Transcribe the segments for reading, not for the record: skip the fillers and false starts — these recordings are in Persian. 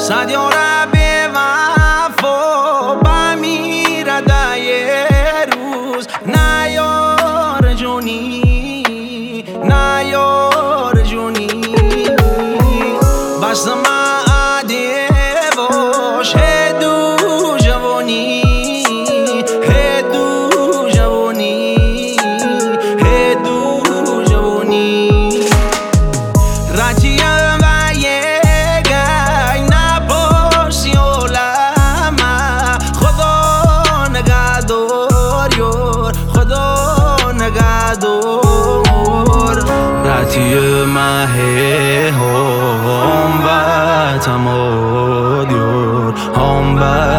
صد یاره به وفا بمیرد یه روز. نه یار جونی، نه یار جونی، بس معده باش هدو جوانی، هدو جوانی، هدو جوانی. رجیم و یه گای نباشی علما، خدا نگهدار یار، خدا نگهدار. رتی مه هم بتماد یار، هم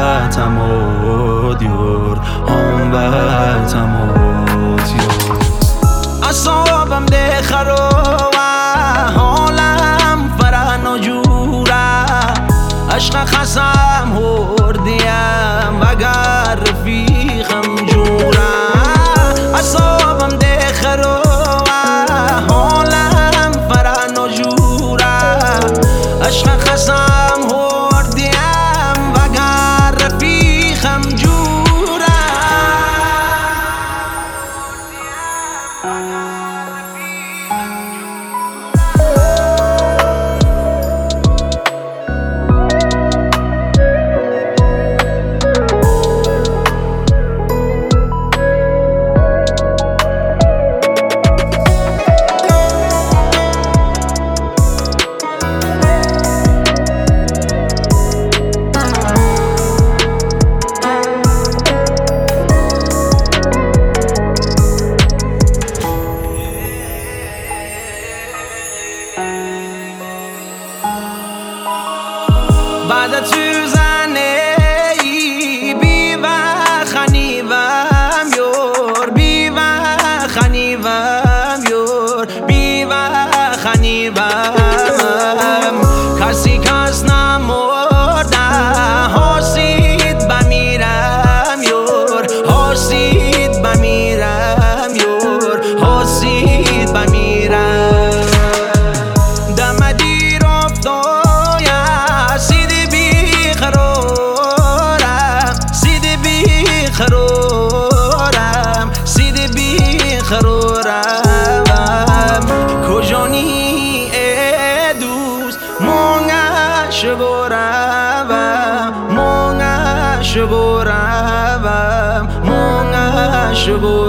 بتماد یار، هم بتماد یار. اصابم ده خراب حالم فرا نجوره، عشق خسم هردیم وگر رفیقم جوره. اصابم ده خراب حالم فرا نجوره، عشق خسم هردیم وگر رفیقم جوره. بعد tusen ای بی و خنیوم یار، بی و خنیوم یار، بی و خنیوم. کسی کس نمرده حاسید بمیرم یار، حاسید بمیرم یار، حاسید بمیرم. دم دیر افتاد خرورم، سید بی خرورم. کجانی ای دوست مونگه شگورم، مونگه شگورم، مونگه شگورم.